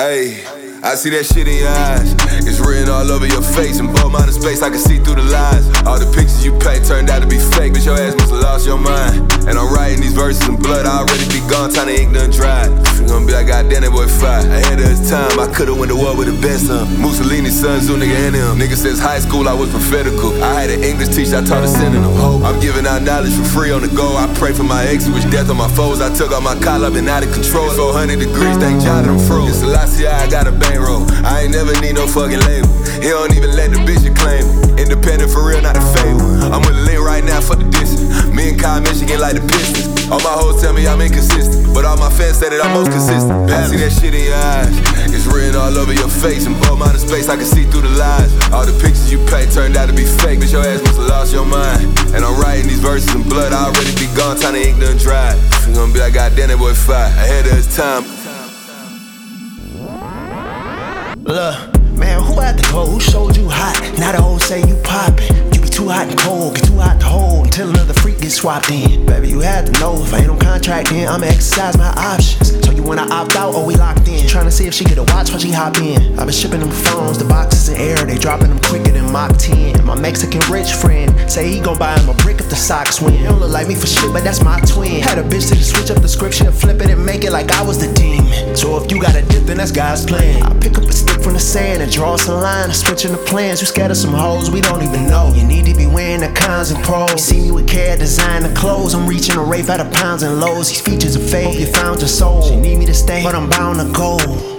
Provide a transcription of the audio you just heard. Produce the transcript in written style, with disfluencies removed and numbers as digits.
Hey, I see that shit in your eyes. It's written all over your face. In both minor space, I can see through the lies. All the pictures you paint turned out to be fake, but your ass must have lost your mind. And I'm writing these verses in blood, I already be gone, time the ink done dried. You gonna be like, goddamn, that boy fire. Ahead of his time, I could've went to war with the best of them. Mussolini's son, Zoo nigga and him. Nigga since high school, I was prophetical. I had an English teacher, I taught her sending them. I'm giving out knowledge for free on the go. I pray for my ex, wish death on my foes. I took out my collar, been out of control. 400 degrees, thank God that I'm froze. It's Selassie, I got a bankroll. I ain't never need no fucking label. He don't even let the bitch claim it. Independent for real, not a fable. I'm with Lynn right now for the distance. Me and Kyle, Michigan like the Pistons. All my hoes tell me I'm inconsistent, but all my fans say that I'm most consistent. I see that shit in your eyes. It's written all over your face. In both minor space, I can see through the lies. All the pictures you paint turned out to be fake, but your ass must have lost your mind. And I'm writing these verses in blood, I already be gone, time the ink done dried. You gonna be like, goddamn, that boy fire. Ahead of his time. Look, man, who had the clothes? Who showed you hot? Now the hoes say you poppin'. You be too hot and cold, get too hot to hold until another freak gets swapped in. Baby, you had to know if I ain't on contract, then I'ma exercise my options. So you wanna opt out or we locked in? Tryna see if she get a watch when she hop in. I been shipping them phones, the boxes in air, they dropping them quicker than Mach 10. My Mexican rich friend say he gon' buy him a brick if the socks win. He don't look like me for shit, but that's my twin. Had a bitch to switch up the script, she'll flip it and make it like I was the demon. So if you got a dip, then that's God's plan. I pick up a stick from the sand and draw some lines, switching the plans. You scared of some hoes we don't even know. You need to be wearing the cons and pros. You see me with care, designer clothes. I'm reaching a rave out of pounds and lows. These features are fake. Hope you found your soul. She need me to stay, but I'm bound to go.